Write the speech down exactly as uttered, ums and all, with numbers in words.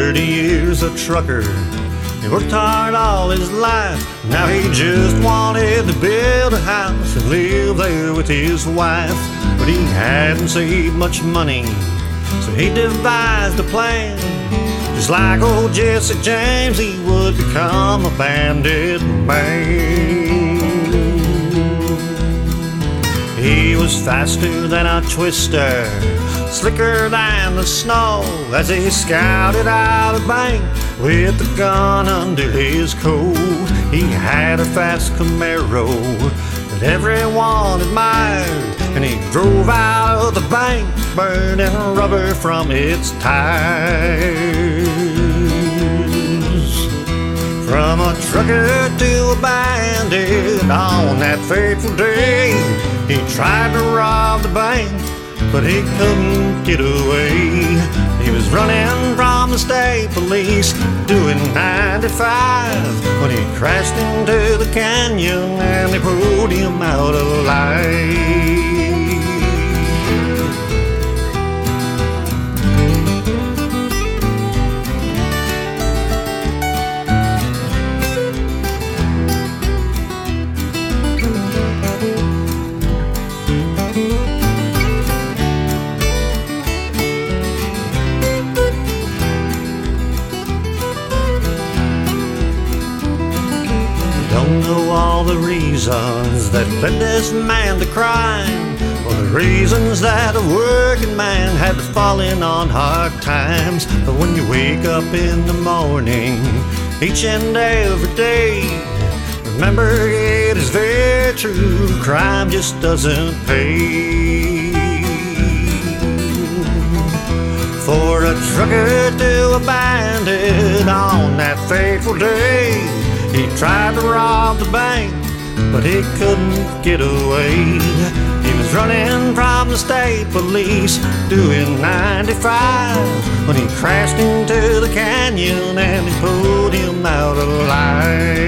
thirty years a trucker. He worked hard all his life. Now he just wanted to build a house and live there with his wife. But he hadn't saved much money, so he devised a plan. Just like old Jesse James, he would become a bandit man. He was faster than a twister, slicker than the snow, as he scouted out a bank with a gun under his coat. He had a fast Camaro that everyone admired, and he drove out of the bank burning rubber from its tires. From a trucker to a bandit on that fateful day, he tried to rob the bank, but he couldn't get away. He was running from the state police, doing ninety-five, when he crashed into the canyon and they pulled him out alive. Don't know all the reasons that led this man to crime, or the reasons that a working man had to fall in on hard times. But when you wake up in the morning, each and every day, remember it is very true, crime just doesn't pay. For a trucker to a bandit on that fateful day, he tried to rob the bank, but he couldn't get away. He was running from the state police, doing ninety-five, when he crashed into the canyon and they pulled him out alive.